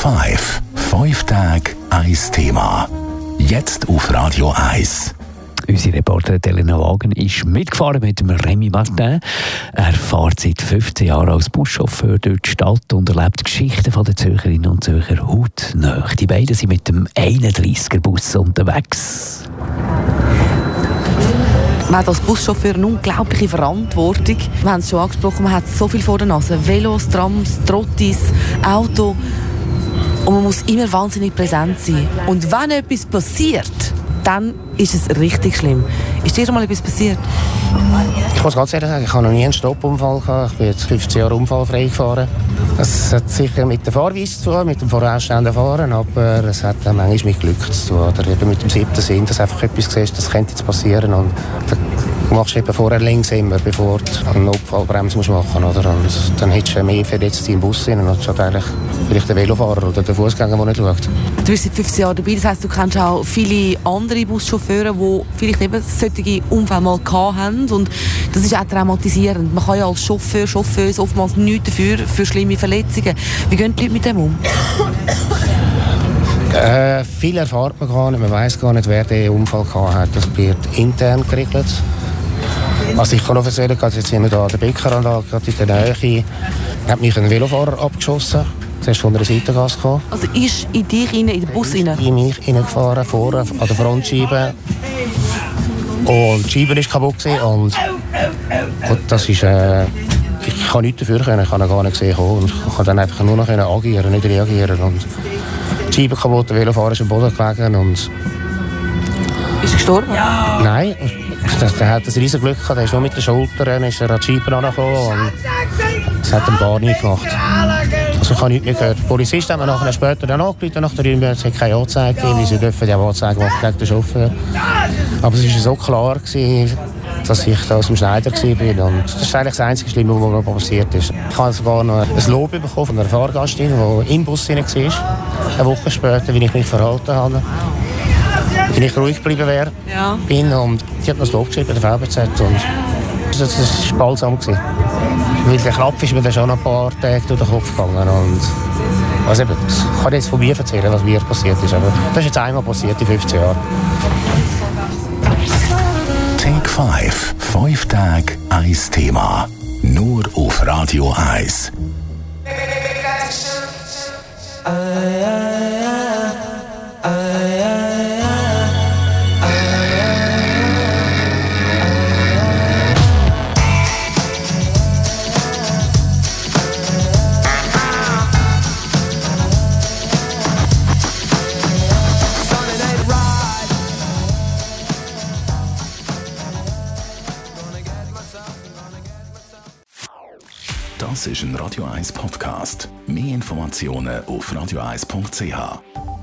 5. 5 Tage, 1 Thema. Jetzt auf Radio 1. Unsere Reporterin Elena Wagen ist mitgefahren mit dem Remy Martin. Er fährt seit 15 Jahren als Buschauffeur durch die Stadt und erlebt Geschichten der Zürcherinnen und Zürcher hautnah. Die beiden sind mit dem 31er-Bus unterwegs. Man hat als Buschauffeur eine unglaubliche Verantwortung. Wir haben es schon angesprochen, man hat so viel vor der Nase. Velos, Trams, Trottis, Auto. Und man muss immer wahnsinnig präsent sein. Und wenn etwas passiert, dann ist es richtig schlimm. Ist dir schon mal etwas passiert? Ich muss ganz ehrlich sagen, ich habe noch nie einen Stoppunfall gehabt. Ich bin jetzt 15 Jahre unfallfrei gefahren. Das hat sicher mit der Fahrweise zu tun, mit dem vorausstehenden Fahren, aber es hat auch manchmal mit Glück zu tun. Oder eben mit dem 7. Sinn, dass du einfach etwas siehst, das könnte jetzt passieren. Und du machst eben vorher links immer, bevor du eine Notfallbremse machen musst. Oder? Und dann hättest du mehr Verletzte im Bus rein, anstatt eigentlich vielleicht den Velofahrer oder den Fußgänger, der nicht schaut. Du bist seit 15 Jahren dabei, das heisst, du kennst auch viele andere Buschauffeure, die vielleicht eben solche Unfälle mal gehabt haben. Und das ist auch traumatisierend. Man kann ja als Chauffeur oftmals nichts dafür, für schlimme Verletzungen. Wie gehen die Leute mit dem um? Viel erfahrt man gar nicht. Man weiss gar nicht, wer den Unfall gehabt hat. Das wird intern geregelt. Also ich kann noch erzählen, jetzt sind wir hier an der Bäckeranlage, gerade in der Nähe, hat mich ein Velofahrer abgeschossen. Zuerst von der Seitengasse gekommen. Also ist in dich rein, in den Bus rein? In mich reingefahren, vorne an der Frontscheibe. Und die Scheibe war kaputt. Und das ist... ich kann nichts dafür können, ich habe ihn gar nicht gesehen. Und ich konnte dann einfach nur noch agieren, nicht reagieren. Und die Scheibe kaputt, der Velofahrer ist am Boden gelegen. Und ist er gestorben? Ja. Nein, der hat ein riesiges Glück gehabt. Der ist nur mit den Schultern ist er an die Scheibe angekommen. Und das hat ihm gar nichts gemacht. Also ich habe nichts mehr gehört. Die Polizisten haben mir nachher später dann angerufen, nach der Rübe, es hat keine Anzeige gegeben, weil sie dürfen ja Anzeige machen gegen den Chauffeur. Aber es war so klar, dass ich da aus dem Schneider war. Und das ist eigentlich das einzige Schlimme, was mir passiert ist. Ich habe sogar noch ein Lob bekommen von einer Fahrgastin, die im Bus war. Eine Woche später, wie ich mich verhalten habe. Wenn ich ruhig geblieben bin. Und sie hat noch das Lob geschrieben, der VBZ. Und das war spaltsam. Weil der Klapp ist mir dann schon ein paar Tage durch den Kopf gegangen. Und also eben, ich kann jetzt von mir erzählen, was mir passiert ist. Aber das ist jetzt einmal passiert in 15 Jahren. Take 5. 5 Tage, 1 Thema. Nur auf Radio 1. Das ist ein Radio 1 Podcast. Mehr Informationen auf radio1.ch.